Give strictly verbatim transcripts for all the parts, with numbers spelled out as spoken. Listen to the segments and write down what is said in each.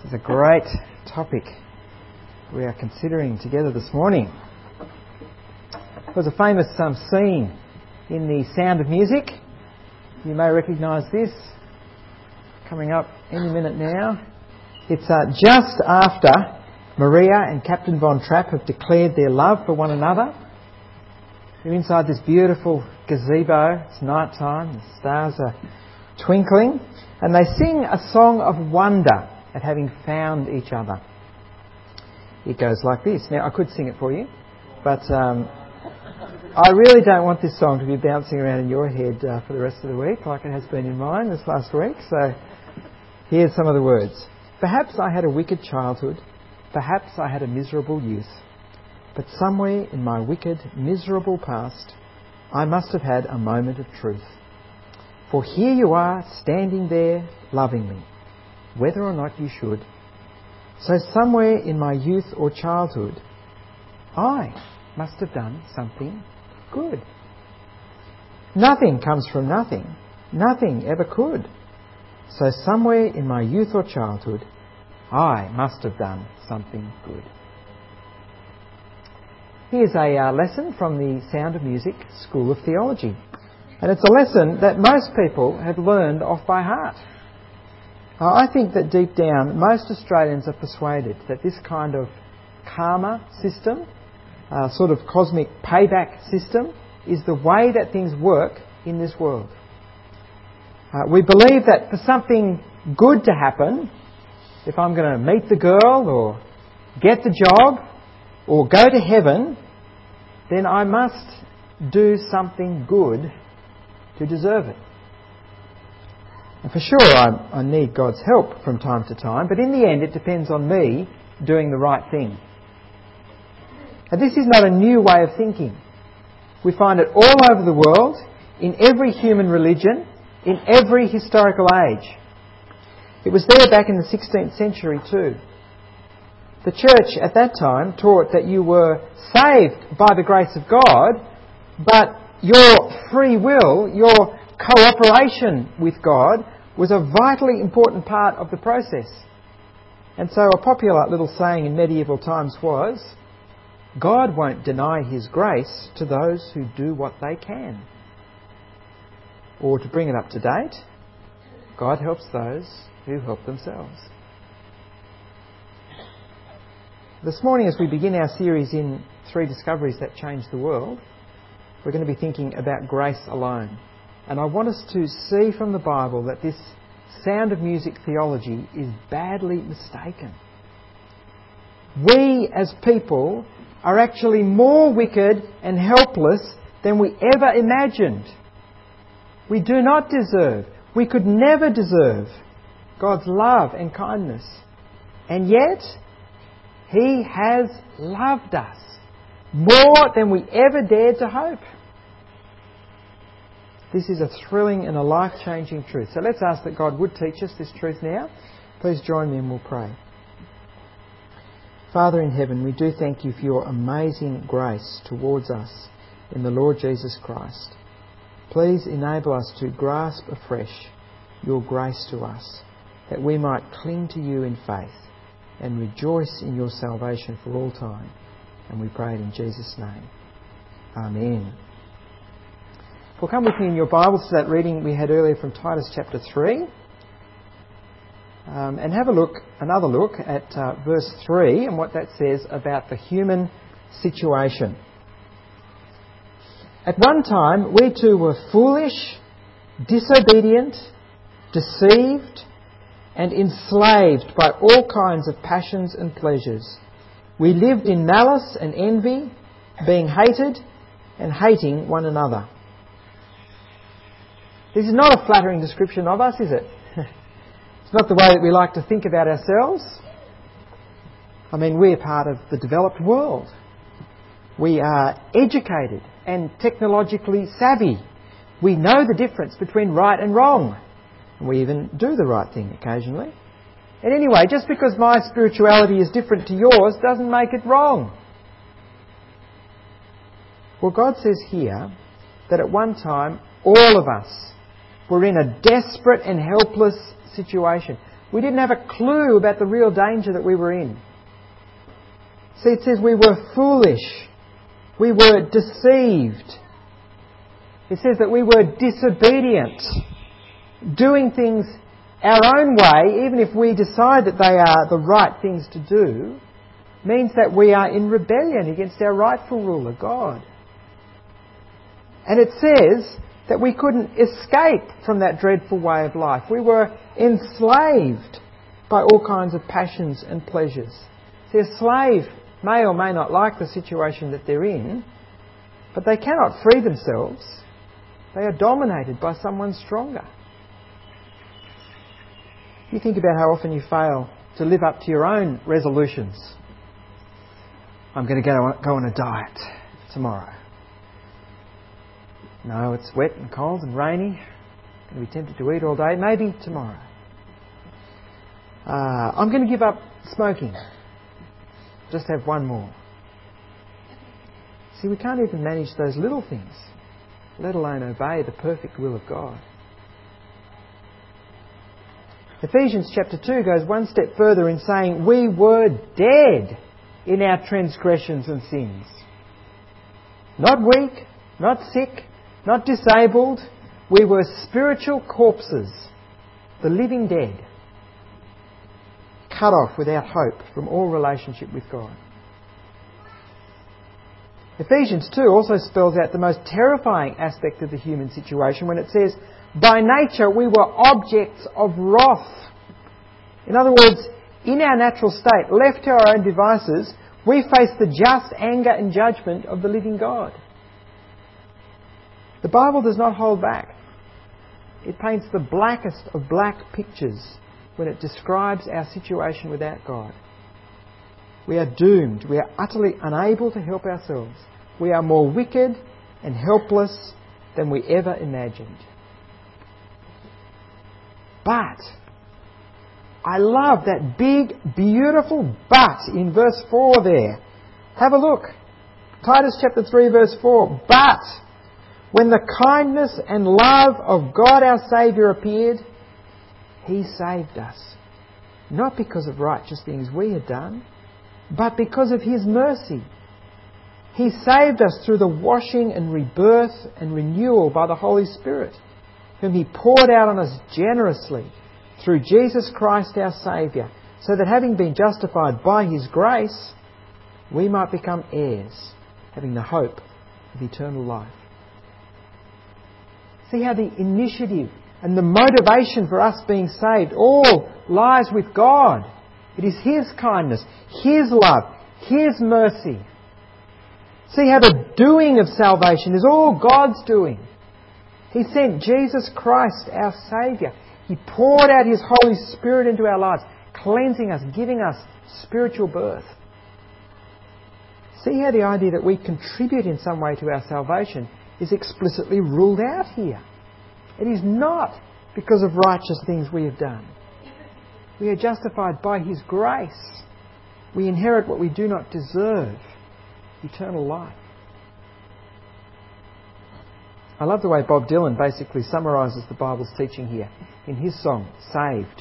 It's a great topic we are considering together this morning. There's a famous um, scene in The Sound of Music. You may recognise this, coming up any minute now. It's uh, just after Maria and Captain Von Trapp have declared their love for one another. They're inside this beautiful gazebo. It's night time, the stars are twinkling, and they sing a song of wonder at having found each other. It goes like this. Now, I could sing it for you, but um, I really don't want this song to be bouncing around in your head uh, for the rest of the week, like it has been in mine this last week. So, here's some of the words. Perhaps I had a wicked childhood. Perhaps I had a miserable youth. But somewhere in my wicked, miserable past, I must have had a moment of truth. For here you are, standing there, loving me, whether or not you should. So somewhere in my youth or childhood, I must have done something good. Nothing comes from nothing. Nothing ever could. So somewhere in my youth or childhood, I must have done something good. Here's a uh, lesson from the Sound of Music School of Theology. And it's a lesson that most people have learned off by heart. Uh, I think that deep down, most Australians are persuaded that this kind of karma system, uh, sort of cosmic payback system, is the way that things work in this world. Uh, we believe that for something good to happen, if I'm going to meet the girl or get the job or go to heaven, then I must do something good to deserve it. And for sure I, I need God's help from time to time, but in the end it depends on me doing the right thing. And this is not a new way of thinking. We find it all over the world, in every human religion, in every historical age. It was there back in the sixteenth century too. The church at that time taught that you were saved by the grace of God, but your free will, your cooperation with God, was a vitally important part of the process. And so a popular little saying in medieval times was, God won't deny His grace to those who do what they can. Or to bring it up to date, God helps those who help themselves. This morning, as we begin our series in Three Discoveries That Changed the World, we're going to be thinking about grace alone. And I want us to see from the Bible that this Sound of Music theology is badly mistaken. We as people are actually more wicked and helpless than we ever imagined. We do not deserve, we could never deserve God's love and kindness. And yet, He has loved us more than we ever dared to hope. This is a thrilling and a life-changing truth. So let's ask that God would teach us this truth now. Please join me and we'll pray. Father in heaven, we do thank You for Your amazing grace towards us in the Lord Jesus Christ. Please enable us to grasp afresh Your grace to us, that we might cling to You in faith and rejoice in Your salvation for all time. And we pray it in Jesus' name. Amen. Well, come with me in your Bibles to that reading we had earlier from Titus chapter three. Um, and have a look, another look at uh, verse three and what that says about the human situation. At one time, we too were foolish, disobedient, deceived, and enslaved by all kinds of passions and pleasures. We lived in malice and envy, being hated and hating one another. This is not a flattering description of us, is it? It's not the way that we like to think about ourselves. I mean, we're part of the developed world. We are educated and technologically savvy. We know the difference between right and wrong. And we even do the right thing occasionally. And anyway, just because my spirituality is different to yours doesn't make it wrong. Well, God says here that at one time all of us were in a desperate and helpless situation. We didn't have a clue about the real danger that we were in. See, it says we were foolish. We were deceived. It says that we were disobedient. Doing things our own way, even if we decide that they are the right things to do, means that we are in rebellion against our rightful ruler, God. And it says that we couldn't escape from that dreadful way of life. We were enslaved by all kinds of passions and pleasures. See, a slave may or may not like the situation that they're in, but they cannot free themselves. They are dominated by someone stronger. You think about how often you fail to live up to your own resolutions. I'm going to go, go on a diet tomorrow. No, it's wet and cold and rainy. I'm going to be tempted to eat all day. Maybe tomorrow. Uh, I'm going to give up smoking. Just have one more. See, we can't even manage those little things, let alone obey the perfect will of God. Ephesians chapter two goes one step further in saying we were dead in our transgressions and sins. Not weak, not sick, not disabled. We were spiritual corpses, the living dead, cut off without hope from all relationship with God. Ephesians two also spells out the most terrifying aspect of the human situation when it says, by nature we were objects of wrath. In other words, in our natural state, left to our own devices, we face the just anger and judgment of the living God. The Bible does not hold back. It paints the blackest of black pictures when it describes our situation without God. We are doomed. We are utterly unable to help ourselves. We are more wicked and helpless than we ever imagined. But I love that big, beautiful but in verse four there. Have a look. Titus chapter three verse four. But when the kindness and love of God our Saviour appeared, He saved us. Not because of righteous things we had done, but because of His mercy. He saved us through the washing and rebirth and renewal by the Holy Spirit, whom He poured out on us generously through Jesus Christ our Saviour, so that having been justified by His grace, we might become heirs, having the hope of eternal life. See how the initiative and the motivation for us being saved all lies with God. It is His kindness, His love, His mercy. See how the doing of salvation is all God's doing. He sent Jesus Christ, our Saviour. He poured out His Holy Spirit into our lives, cleansing us, giving us spiritual birth. See how the idea that we contribute in some way to our salvation is explicitly ruled out here. It is not because of righteous things we have done. We are justified by His grace. We inherit what we do not deserve, eternal life. I love the way Bob Dylan basically summarises the Bible's teaching here in his song, Saved.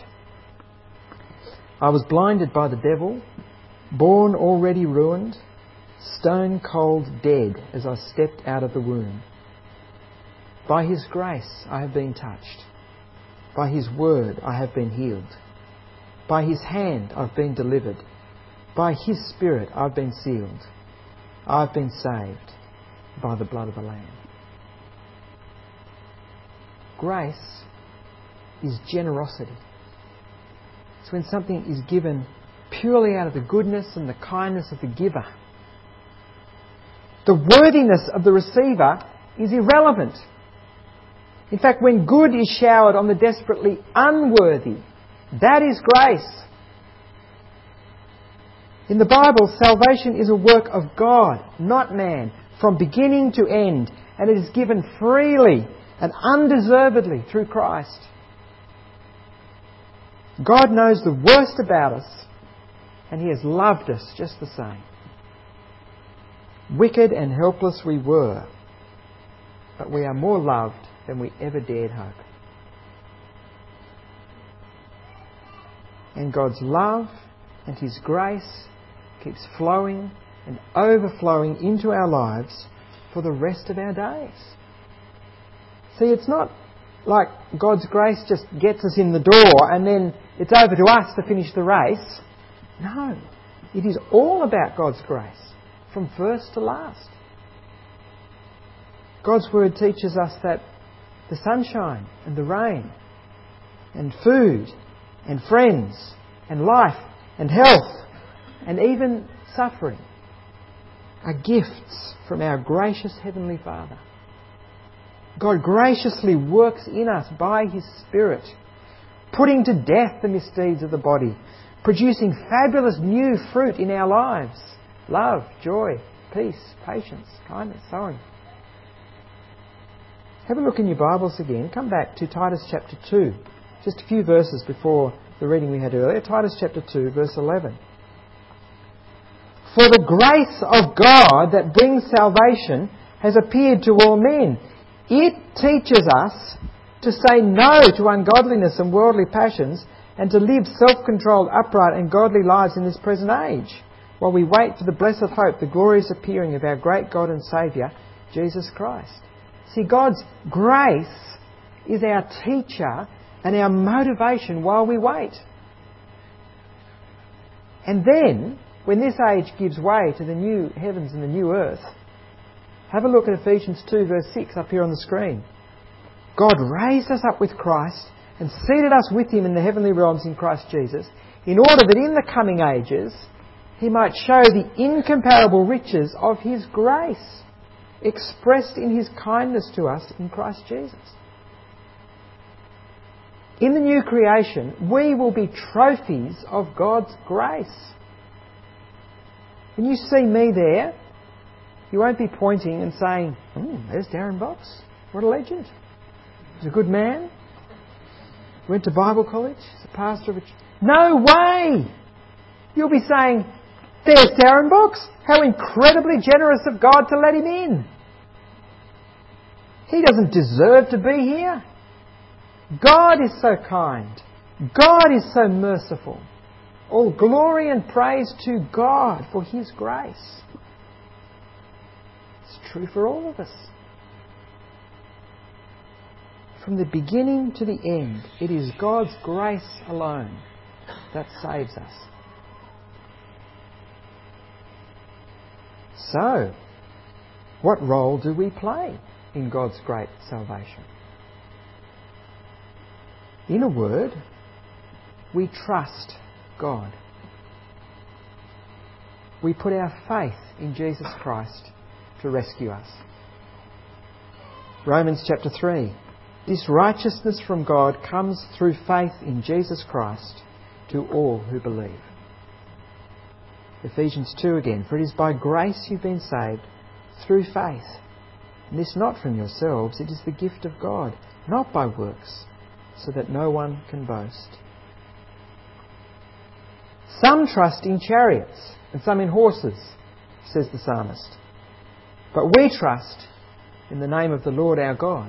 I was blinded by the devil, born already ruined, stone cold dead as I stepped out of the womb. By His grace I have been touched. By His word I have been healed. By His hand I've been delivered. By His Spirit I've been sealed. I've been saved by the blood of the Lamb. Grace is generosity. It's when something is given purely out of the goodness and the kindness of the giver. The worthiness of the receiver is irrelevant. In fact, when good is showered on the desperately unworthy, that is grace. In the Bible, salvation is a work of God, not man, from beginning to end, and it is given freely and undeservedly through Christ. God knows the worst about us, and He has loved us just the same. Wicked and helpless we were, but we are more loved than we ever dared hope. And God's love and His grace keeps flowing and overflowing into our lives for the rest of our days. See, it's not like God's grace just gets us in the door and then it's over to us to finish the race. No, it is all about God's grace from first to last. God's Word teaches us that the sunshine and the rain and food and friends and life and health and even suffering are gifts from our gracious Heavenly Father. God graciously works in us by His Spirit, putting to death the misdeeds of the body, producing fabulous new fruit in our lives. Love, joy, peace, patience, kindness, so on. Have a look in your Bibles again. Come back to Titus chapter two. Just a few verses before the reading we had earlier. Titus chapter two, verse eleven. For the grace of God that brings salvation has appeared to all men. It teaches us to say no to ungodliness and worldly passions and to live self-controlled, upright and godly lives in this present age, while we wait for the blessed hope, the glorious appearing of our great God and Saviour, Jesus Christ. See, God's grace is our teacher and our motivation while we wait. And then, when this age gives way to the new heavens and the new earth, have a look at Ephesians two verse six up here on the screen. God raised us up with Christ and seated us with Him in the heavenly realms in Christ Jesus, in order that in the coming ages He might show the incomparable riches of His grace, expressed in His kindness to us in Christ Jesus. In the new creation, we will be trophies of God's grace. When you see me there, you won't be pointing and saying, oh, there's Darren Box. What a legend. He's a good man. Went to Bible college. He's a pastor of a church. No way! You'll be saying, there's Darren Box. How incredibly generous of God to let him in. He doesn't deserve to be here. God is so kind. God is so merciful. All glory and praise to God for His grace. It's true for all of us. From the beginning to the end, it is God's grace alone that saves us. So, what role do we play in God's great salvation? In a word, we trust God. We put our faith in Jesus Christ to rescue us. Romans chapter three. This righteousness from God comes through faith in Jesus Christ to all who believe. Ephesians two again. For it is by grace you've been saved through faith. And this not from yourselves, it is the gift of God, not by works, so that no one can boast. Some trust in chariots and some in horses, says the psalmist. But we trust in the name of the Lord our God.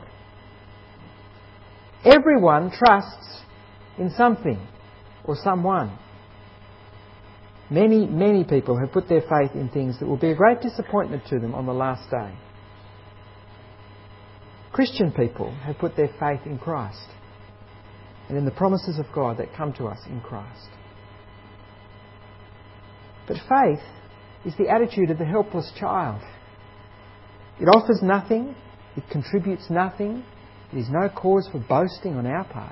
Everyone trusts in something or someone. Many, many people have put their faith in things that will be a great disappointment to them on the last day. Christian people have put their faith in Christ and in the promises of God that come to us in Christ. But faith is the attitude of the helpless child. It offers nothing, it contributes nothing, it is no cause for boasting on our part.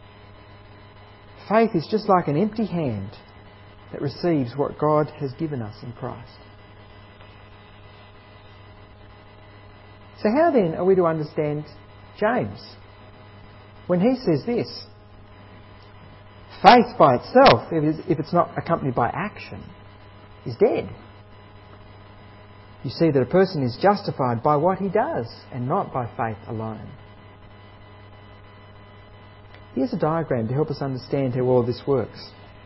Faith is just like an empty hand that receives what God has given us in Christ. So how then are we to understand James when he says this? Faith by itself, if it's not accompanied by action, is dead. You see that a person is justified by what he does and not by faith alone. Here's a diagram to help us understand how all this works.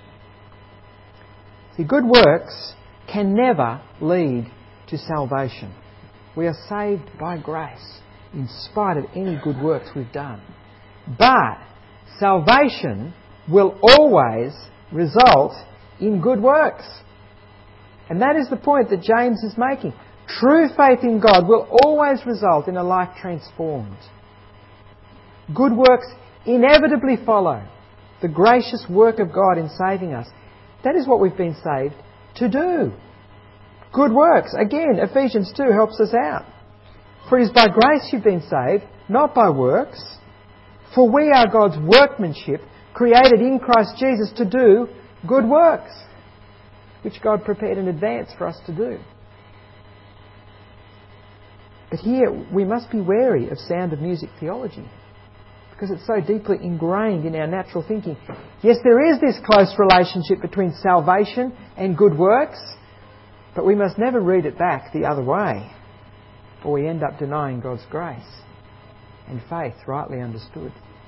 See, good works can never lead to salvation. We are saved by grace in spite of any good works we've done. But salvation will always result in good works. And that is the point that James is making. True faith in God will always result in a life transformed. Good works inevitably follow the gracious work of God in saving us. That is what we've been saved to do. Good works. Again, Ephesians two helps us out. For it is by grace you've been saved, not by works. For we are God's workmanship, created in Christ Jesus to do good works, which God prepared in advance for us to do. But here we must be wary of Sound of Music theology, because it's so deeply ingrained in our natural thinking. Yes, there is this close relationship between salvation and good works, but we must never read it back the other way, or we end up denying God's grace and faith rightly understood.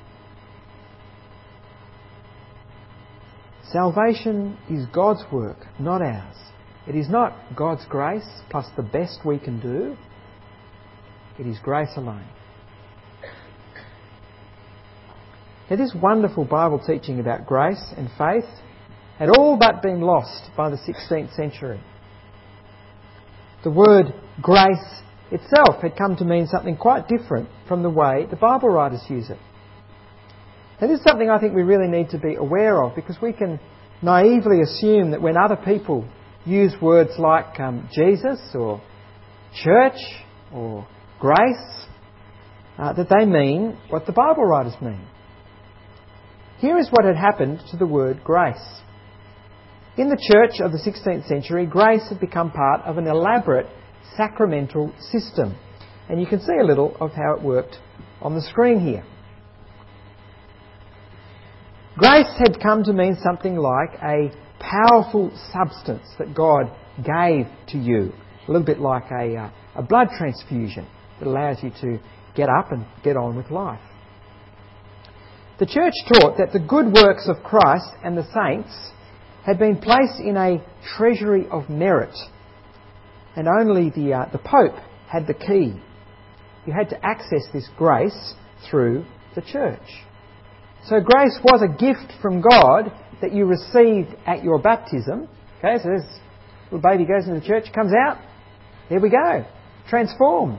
Salvation is God's work, not ours. It is not God's grace plus the best we can do. It is grace alone. Now, this wonderful Bible teaching about grace and faith had all but been lost by the sixteenth century. The word grace itself had come to mean something quite different from the way the Bible writers use it. Now, this is something I think we really need to be aware of, because we can naively assume that when other people use words like um, Jesus or church or grace, uh, that they mean what the Bible writers mean. Here is what had happened to the word grace. In the church of the sixteenth century, grace had become part of an elaborate sacramental system. And you can see a little of how it worked on the screen here. Grace had come to mean something like a powerful substance that God gave to you. A little bit like a, uh, a blood transfusion that allows you to get up and get on with life. The church taught that the good works of Christ and the saints had been placed in a treasury of merit, and only the, uh, the Pope had the key. You had to access this grace through the church. So grace was a gift from God that you received at your baptism. Okay, so this little baby goes into the church, comes out, there we go, transformed.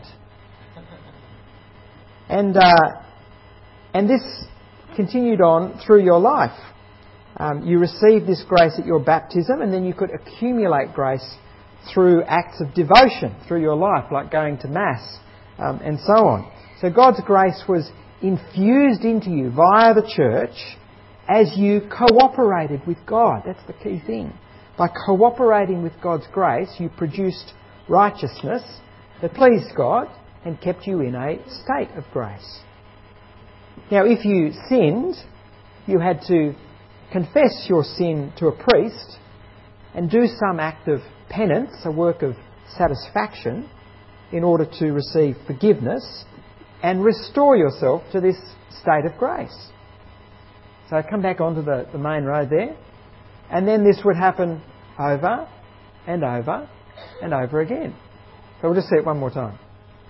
And uh, and this continued on through your life. Um, you received this grace at your baptism, and then you could accumulate grace through acts of devotion through your life, like going to Mass um, and so on. So God's grace was infused into you via the church as you cooperated with God. That's the key thing. By cooperating with God's grace, you produced righteousness that pleased God and kept you in a state of grace. Now, if you sinned, you had to confess your sin to a priest and do some act of penance, a work of satisfaction, in order to receive forgiveness and restore yourself to this state of grace. So come back onto the, the main road there, and then this would happen over and over and over again. So we'll just see it one more time.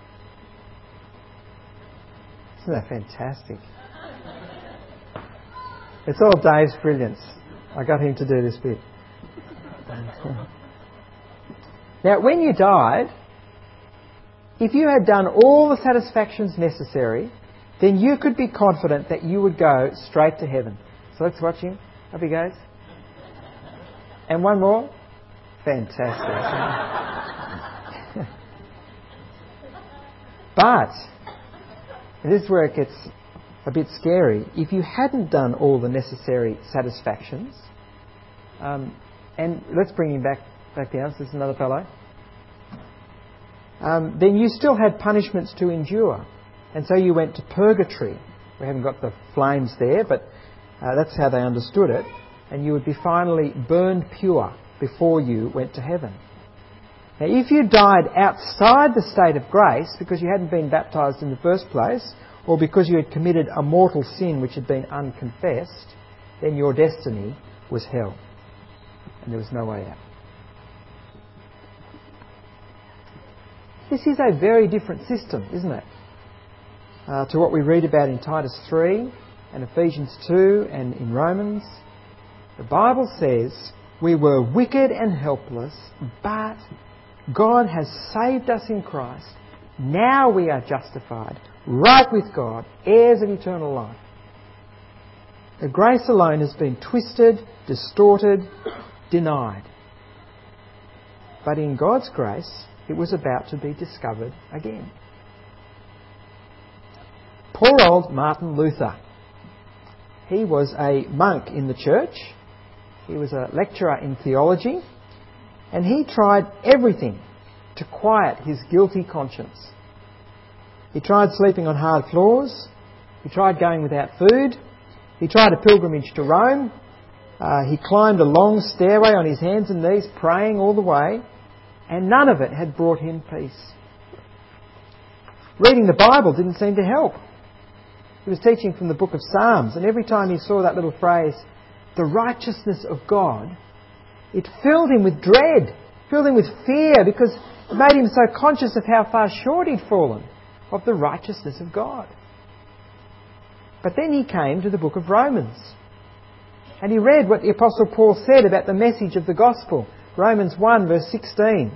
Isn't that fantastic? It's all Dave's brilliance. I got him to do this bit. Now, when you died, if you had done all the satisfactions necessary, then you could be confident that you would go straight to heaven. So let's watch him. Up he goes. And one more. Fantastic. But, and this is where it gets a bit scary, if you hadn't done all the necessary satisfactions, um, and let's bring him back, back down, so this is another fellow, um, then you still had punishments to endure. And so you went to purgatory. We haven't got the flames there, but uh, that's how they understood it. And you would be finally burned pure before you went to heaven. Now, if you died outside the state of grace because you hadn't been baptised in the first place, or because you had committed a mortal sin which had been unconfessed, then your destiny was hell. And there was no way out. This is a very different system, isn't it? Uh, to what we read about in Titus three and Ephesians two and in Romans. The Bible says we were wicked and helpless, but God has saved us in Christ. Now we are justified, right with God, heirs of eternal life. The grace alone has been twisted, distorted, denied. But in God's grace, it was about to be discovered again. Poor old Martin Luther. He was a monk in the church. He was a lecturer in theology. And he tried everything to quiet his guilty conscience. He tried sleeping on hard floors. He tried going without food. He tried a pilgrimage to Rome. Uh, he climbed a long stairway on his hands and knees, praying all the way. And none of it had brought him peace. Reading the Bible didn't seem to help. He was teaching from the book of Psalms, and every time he saw that little phrase, the righteousness of God, it filled him with dread, filled him with fear, because it made him so conscious of how far short he'd fallen of the righteousness of God. But then he came to the book of Romans, and he read what the Apostle Paul said about the message of the gospel. Romans one verse sixteen.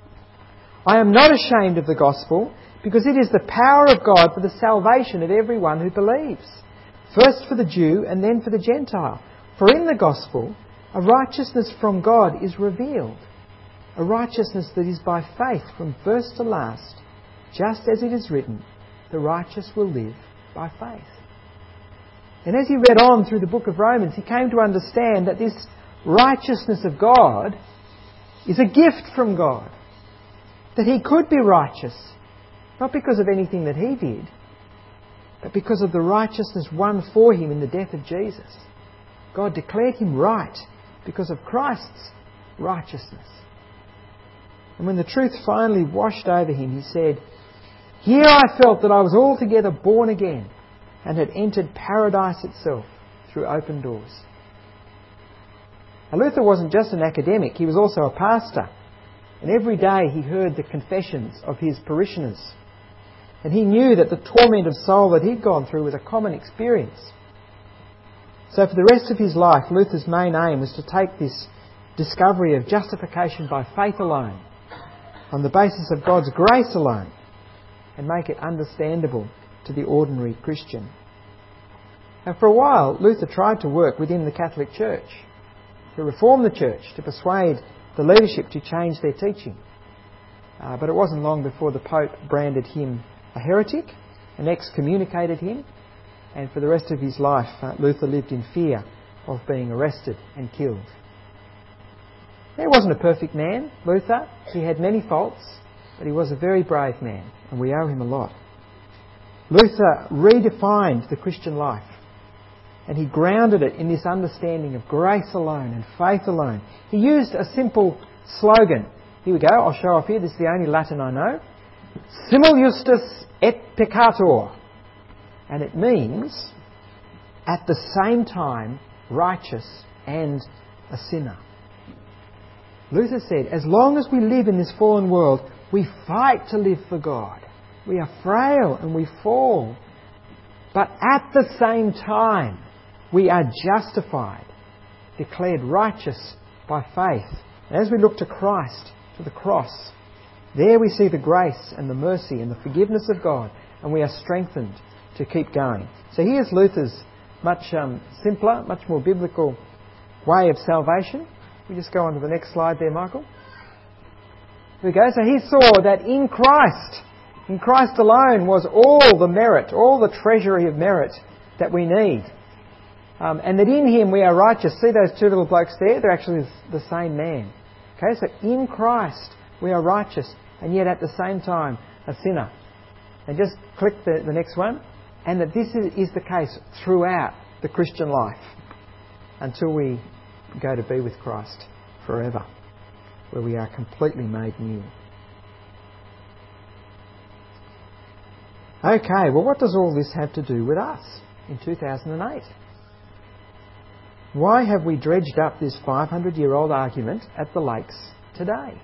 I am not ashamed of the gospel, because it is the power of God for the salvation of everyone who believes, first for the Jew and then for the Gentile. For in the gospel, a righteousness from God is revealed, a righteousness that is by faith from first to last, just as it is written, the righteous will live by faith. And as he read on through the book of Romans, he came to understand that this righteousness of God is a gift from God, that he could be righteous, not because of anything that he did, but because of the righteousness won for him in the death of Jesus. God declared him right because of Christ's righteousness. And when the truth finally washed over him, he said, here I felt that I was altogether born again and had entered paradise itself through open doors. Now, Luther wasn't just an academic, he was also a pastor. And every day he heard the confessions of his parishioners. And he knew that the torment of soul that he'd gone through was a common experience. So for the rest of his life, Luther's main aim was to take this discovery of justification by faith alone, on the basis of God's grace alone, and make it understandable to the ordinary Christian. And for a while, Luther tried to work within the Catholic Church, to reform the church, to persuade the leadership to change their teaching. Uh, but it wasn't long before the Pope branded him a heretic and excommunicated him, and for the rest of his life uh, Luther lived in fear of being arrested and killed. He wasn't a perfect man, Luther. He had many faults, but he was a very brave man, and we owe him a lot. Luther redefined the Christian life, and he grounded it in this understanding of grace alone and faith alone. He used a simple slogan. Here we go, I'll show off here, this is the only Latin I know. Simul justus et peccator. And it means, at the same time, righteous and a sinner. Luther said, as long as we live in this fallen world, we fight to live for God. We are frail and we fall. But at the same time, we are justified, declared righteous by faith. And as we look to Christ, to the cross, there we see the grace and the mercy and the forgiveness of God, and we are strengthened to keep going. So here's Luther's much um, simpler, much more biblical way of salvation. We just go on to the next slide there, Michael. Here we go. So he saw that in Christ, in Christ alone was all the merit, all the treasury of merit that we need. Um, and that in him we are righteous. See those two little blokes there? They're actually the same man. Okay, so in Christ we are righteous, and yet at the same time a sinner. And just click the, the next one. And that this is, is the case throughout the Christian life until we go to be with Christ forever, where we are completely made new. Okay, well, what does all this have to do with us in two thousand eight? Why have we dredged up this five hundred year old argument at the lakes today?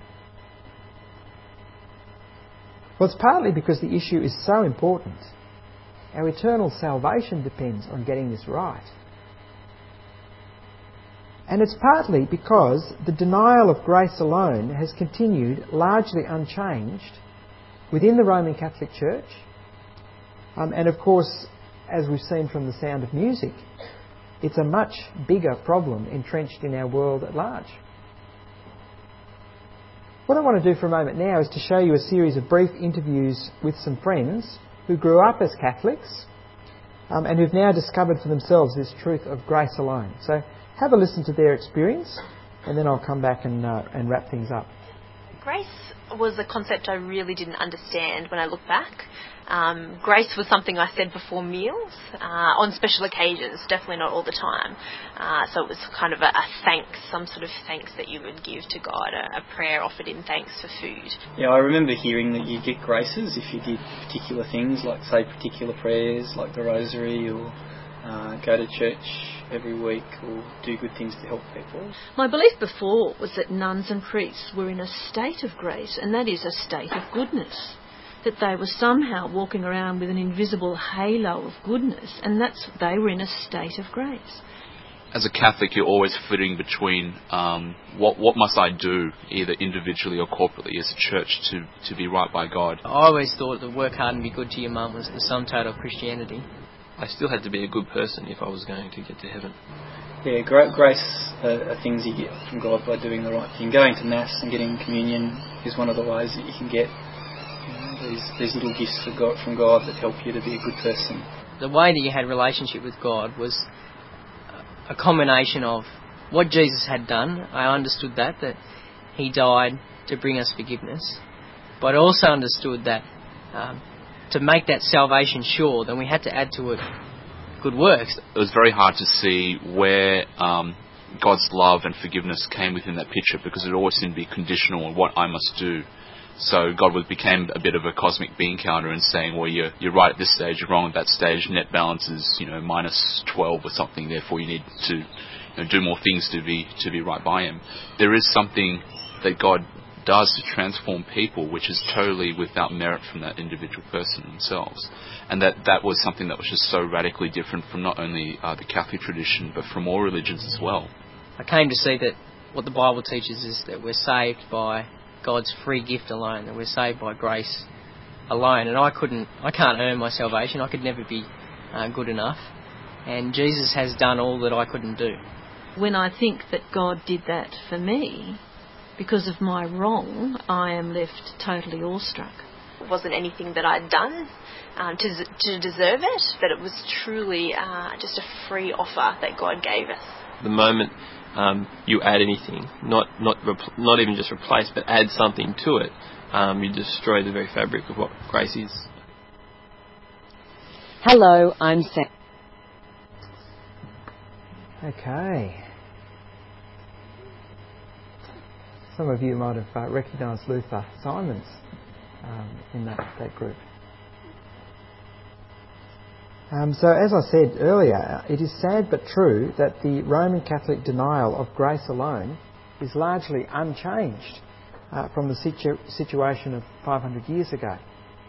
Well, it's partly because the issue is so important. Our eternal salvation depends on getting this right. And it's partly because the denial of grace alone has continued largely unchanged within the Roman Catholic Church. Um, and of course, as we've seen from The Sound of Music, it's a much bigger problem entrenched in our world at large. What I want to do for a moment now is to show you a series of brief interviews with some friends who grew up as Catholics um, and who've now discovered for themselves this truth of grace alone. So have a listen to their experience, and then I'll come back and, uh, and wrap things up. Grace was a concept I really didn't understand when I look back. Um, grace was something I said before meals, uh, on special occasions, definitely not all the time. Uh, so it was kind of a, a thanks, some sort of thanks that you would give to God, a, a prayer offered in thanks for food. Yeah, I remember hearing that you get graces if you did particular things, like say particular prayers, like the rosary, or uh, go to church every week, or do good things to help people. My belief before was that nuns and priests were in a state of grace, and that is a state of goodness. That they were somehow walking around with an invisible halo of goodness, and that's they were in a state of grace. As a Catholic, you're always flitting between um, what what must I do, either individually or corporately as a church, to, to be right by God. I always thought that work hard and be good to your mum was the sum total of Christianity. I still had to be a good person if I was going to get to heaven. Yeah, great grace are, are things you get from God by doing the right thing. Going to Mass and getting communion is one of the ways that you can get you know, these, these little gifts for God, from God that help you to be a good person. The way that you had a relationship with God was a combination of what Jesus had done. I understood that, that he died to bring us forgiveness. But I also understood that um, to make that salvation sure, then we had to add to it good works. It was very hard to see where um, God's love and forgiveness came within that picture, because it always seemed to be conditional on what I must do. So God was, became a bit of a cosmic bean counter and saying, well, you're, you're right at this stage, you're wrong at that stage, net balance is, you know, minus twelve or something, therefore you need to, you know, do more things to be to be right by him. There is something that God does to transform people which is totally without merit from that individual person themselves. And that, that was something that was just so radically different from not only uh, the Catholic tradition, but from all religions as well. I came to see that what the Bible teaches is that we're saved by God's free gift alone, that we're saved by grace alone. And I couldn't, I can't earn my salvation. I could never be uh, good enough. And Jesus has done all that I couldn't do. When I think that God did that for me, because of my wrong, I am left totally awestruck. It wasn't anything that I'd done um, to, to deserve it, but it was truly uh, just a free offer that God gave us. The moment um, you add anything, not not repl- not even just replace, but add something to it, um, you destroy the very fabric of what grace is. Hello, I'm Sam. Okay. Some of you might have uh, recognised Luther Simons um, in that, that group. Um, so as I said earlier, it is sad but true that the Roman Catholic denial of grace alone is largely unchanged uh, from the situ- situation of five hundred years ago.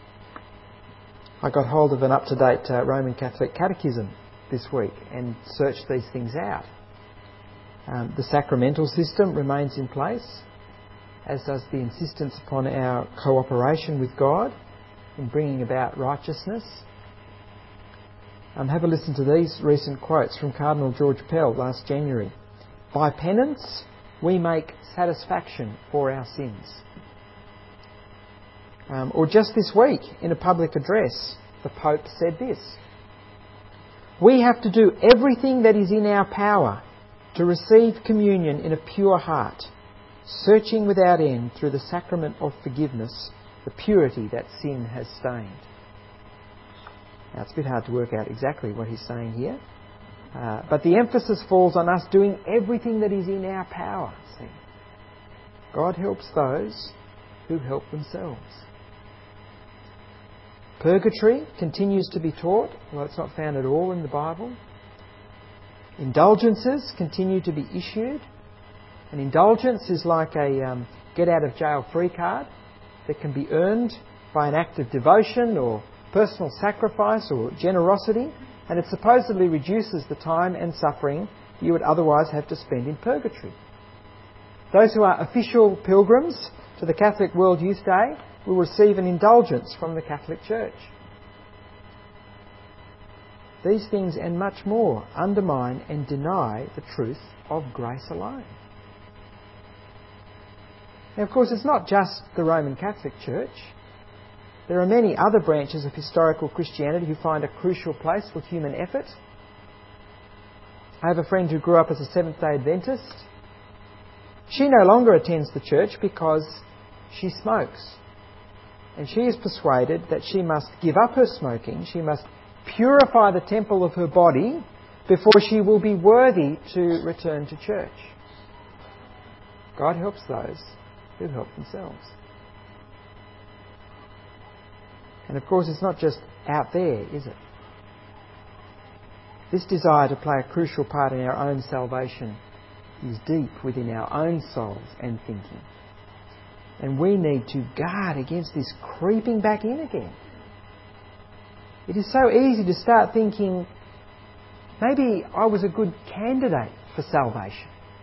I got hold of an up-to-date uh, Roman Catholic catechism this week and searched these things out. Um, the sacramental system remains in place, as does the insistence upon our cooperation with God in bringing about righteousness. Um, have a listen to these recent quotes from Cardinal George Pell last January. By penance, we make satisfaction for our sins. Um, or just this week, in a public address, the Pope said this: we have to do everything that is in our power to receive communion in a pure heart, searching without end through the sacrament of forgiveness the purity that sin has stained. Now, it's a bit hard to work out exactly what he's saying here, uh, but the emphasis falls on us doing everything that is in our power. See, God helps those who help themselves. Purgatory continues to be taught, although it's not found at all in the Bible. Indulgences continue to be issued. An indulgence is like a um, get-out-of-jail-free card that can be earned by an act of devotion or personal sacrifice or generosity, and it supposedly reduces the time and suffering you would otherwise have to spend in purgatory. Those who are official pilgrims to the Catholic World Youth Day will receive an indulgence from the Catholic Church. These things and much more undermine and deny the truth of grace alone. Now, of course, it's not just the Roman Catholic Church. There are many other branches of historical Christianity who find a crucial place for human effort. I have a friend who grew up as a Seventh-day Adventist. She no longer attends the church because she smokes. And she is persuaded that she must give up her smoking, she must purify the temple of her body before she will be worthy to return to church. God helps those who help themselves. And of course, it's not just out there, is it? This desire to play a crucial part in our own salvation is deep within our own souls and thinking. And we need to guard against this creeping back in again. It is so easy to start thinking, maybe I was a good candidate for salvation.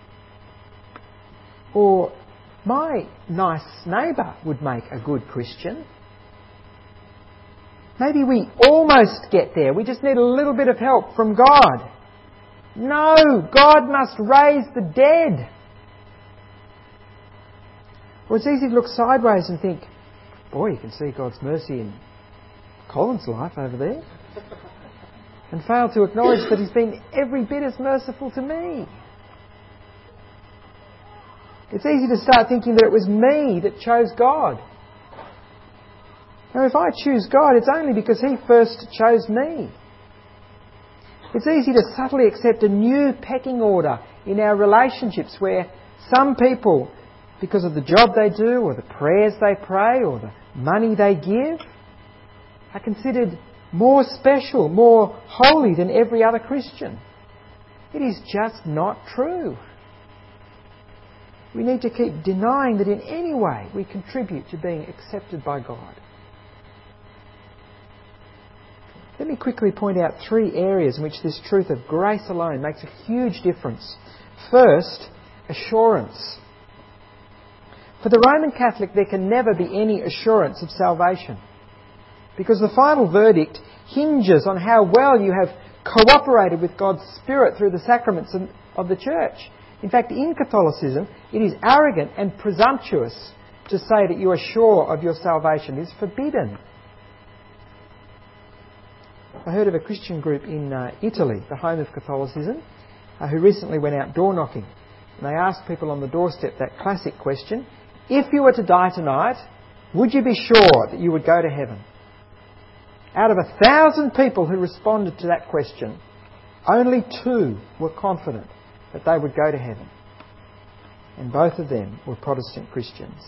Or my nice neighbour would make a good Christian. Maybe we almost get there. We just need a little bit of help from God. No, God must raise the dead. Or it's easy to look sideways and think, boy, you can see God's mercy in Colin's life over there. And fail to acknowledge that He's been every bit as merciful to me. It's easy to start thinking that it was me that chose God. Now, if I choose God, it's only because He first chose me. It's easy to subtly accept a new pecking order in our relationships where some people, because of the job they do or the prayers they pray or the money they give, are considered more special, more holy than every other Christian. It is just not true. We need to keep denying that in any way we contribute to being accepted by God. Let me quickly point out three areas in which this truth of grace alone makes a huge difference. First, assurance. For the Roman Catholic, there can never be any assurance of salvation, because the final verdict hinges on how well you have cooperated with God's Spirit through the sacraments of the Church. In fact, in Catholicism, it is arrogant and presumptuous to say that you are sure of your salvation. It is forbidden. I heard of a Christian group in uh, Italy, the home of Catholicism, uh, who recently went out door knocking. And they asked people on the doorstep that classic question, if you were to die tonight, would you be sure that you would go to heaven? Out of a thousand people who responded to that question, only two were confident that they would go to heaven. And both of them were Protestant Christians.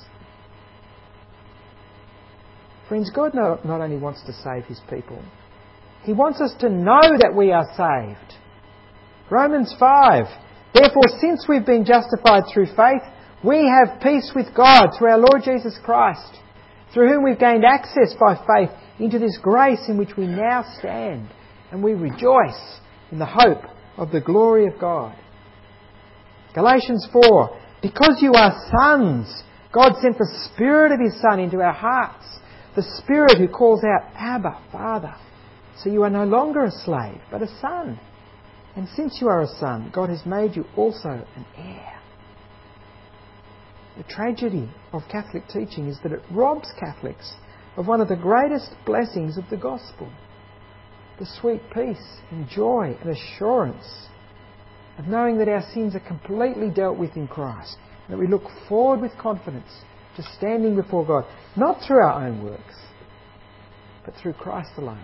Friends, God not, not only wants to save His people, He wants us to know that we are saved. Romans five. Therefore, since we've been justified through faith, we have peace with God through our Lord Jesus Christ, through whom we've gained access by faith into this grace in which we now stand, and we rejoice in the hope of the glory of God. Galatians four. Because you are sons, God sent the Spirit of His Son into our hearts, the Spirit who calls out, Abba, Father. So you are no longer a slave, but a son. And since you are a son, God has made you also an heir. The tragedy of Catholic teaching is that it robs Catholics of one of the greatest blessings of the gospel, the sweet peace and joy and assurance of knowing that our sins are completely dealt with in Christ, and that we look forward with confidence to standing before God, not through our own works, but through Christ alone.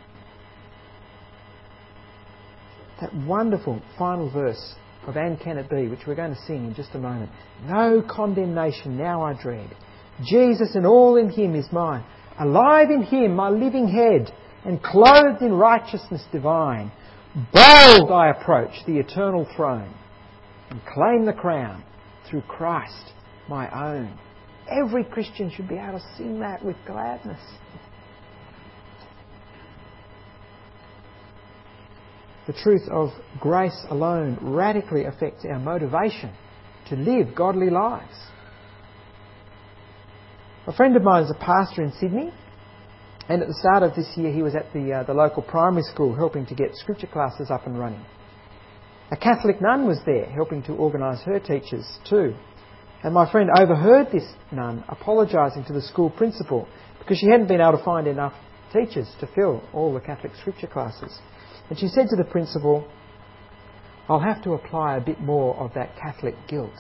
That wonderful final verse of And Can It Be, which we're going to sing in just a moment. No condemnation now I dread. Jesus and all in Him is mine. Alive in Him, my living head, and clothed in righteousness divine. Bold I approach the eternal throne and claim the crown through Christ my own. Every Christian should be able to sing that with gladness. the truth of grace alone radically affects our motivation to live godly lives. A friend of mine is a pastor in Sydney, and at the start of this year he was at the, uh, the local primary school helping to get scripture classes up and running. A Catholic nun was there helping to organise her teachers too. And my friend overheard this nun apologising to the school principal because she hadn't been able to find enough teachers to fill all the Catholic scripture classes. And she said to the principal, "I'll have to apply a bit more of that Catholic guilt."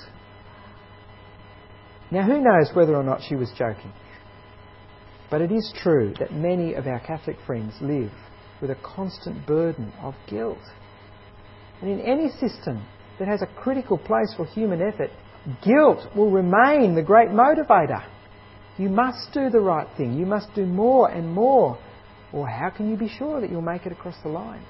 Now, who knows whether or not she was joking? But it is true that many of our Catholic friends live with a constant burden of guilt. And in any system that has a critical place for human effort, guilt will remain the great motivator. You must do the right thing. You must do more and more. Or how can you be sure that you'll make it across the line?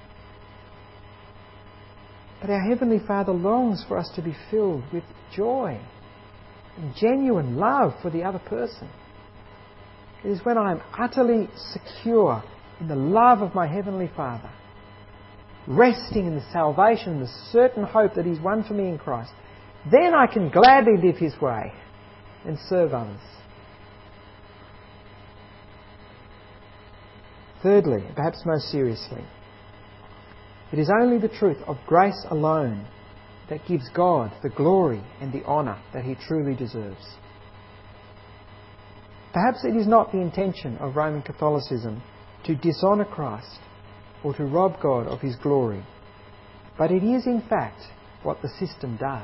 But our Heavenly Father longs for us to be filled with joy and genuine love for the other person. It is when I am utterly secure in the love of my Heavenly Father, resting in the salvation and the certain hope that He's won for me in Christ, then I can gladly live His way and serve others. Thirdly, perhaps most seriously, it is only the truth of grace alone that gives God the glory and the honour that He truly deserves. Perhaps it is not the intention of Roman Catholicism to dishonour Christ or to rob God of His glory, but it is in fact what the system does.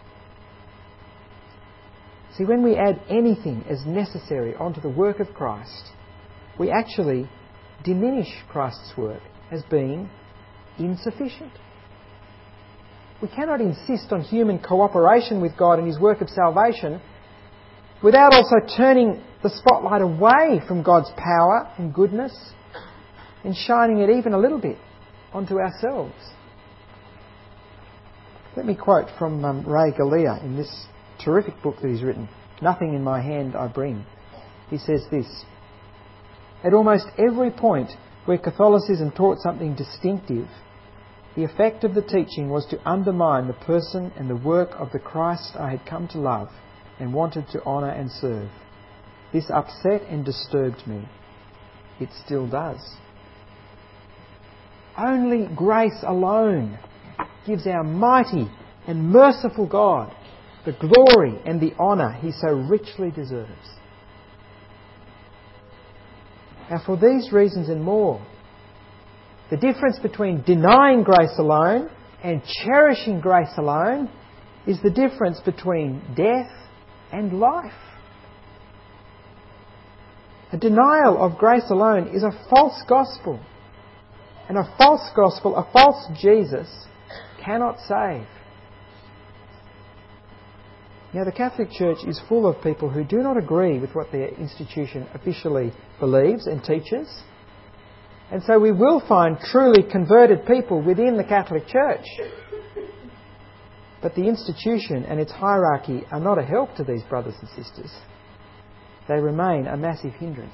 See, when we add anything as necessary onto the work of Christ, we actually diminish Christ's work as being insufficient. We cannot insist on human cooperation with God in His work of salvation without also turning the spotlight away from God's power and goodness and shining it even a little bit onto ourselves. Let me quote from um, Ray Galea in this terrific book that he's written, "Nothing in My Hand I Bring." He says this: "At almost every point where Catholicism taught something distinctive, the effect of the teaching was to undermine the person and the work of the Christ I had come to love and wanted to honour and serve. This upset and disturbed me. It still does. Only grace alone gives our mighty and merciful God the glory and the honour He so richly deserves. Now, for these reasons and more, the difference between denying grace alone and cherishing grace alone is the difference between death and life. A denial of grace alone is a false gospel. And a false gospel, a false Jesus, cannot save. Now, the Catholic Church is full of people who do not agree with what their institution officially believes and teaches. And so we will find truly converted people within the Catholic Church. But the institution and its hierarchy are not a help to these brothers and sisters. They remain a massive hindrance.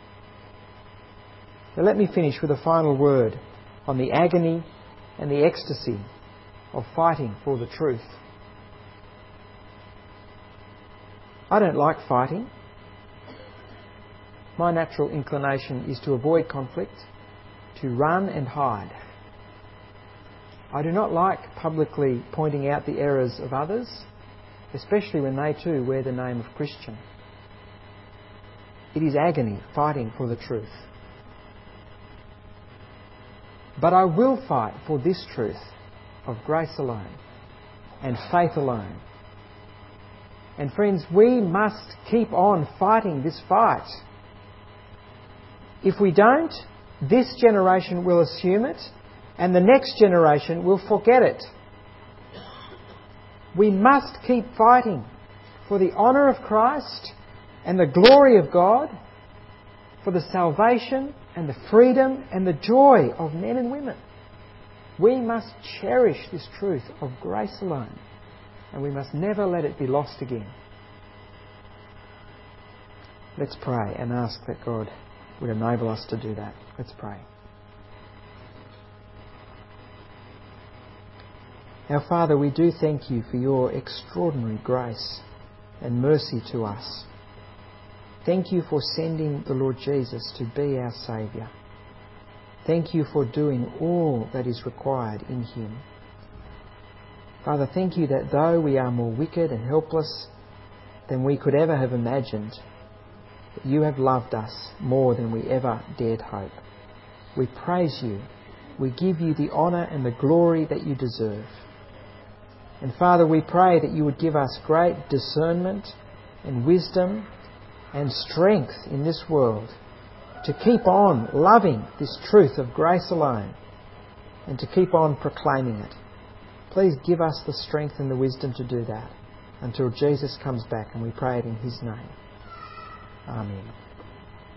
Now let me finish with a final word on the agony and the ecstasy of fighting for the truth. I don't like fighting. My natural inclination is to avoid conflict, to run and hide. I do not like publicly pointing out the errors of others, especially when they too wear the name of Christian. It is agony fighting for the truth. But I will fight for this truth of grace alone and faith alone. And friends, we must keep on fighting this fight. If we don't, this generation will assume it, and the next generation will forget it. We must keep fighting for the honour of Christ and the glory of God, for the salvation and the freedom and the joy of men and women. We must cherish this truth of grace alone, and we must never let it be lost again. Let's pray and ask that God would enable us to do that. Let's pray. Our Father, we do thank you for your extraordinary grace and mercy to us. Thank you for sending the Lord Jesus to be our Saviour. Thank you for doing all that is required in him. Father, thank you that though we are more wicked and helpless than we could ever have imagined, that you have loved us more than we ever dared hope. We praise you. We give you the honour and the glory that you deserve. And Father, we pray that you would give us great discernment and wisdom and strength in this world to keep on loving this truth of grace alone and to keep on proclaiming it. Please give us the strength and the wisdom to do that until Jesus comes back, and we pray it in his name. Amen.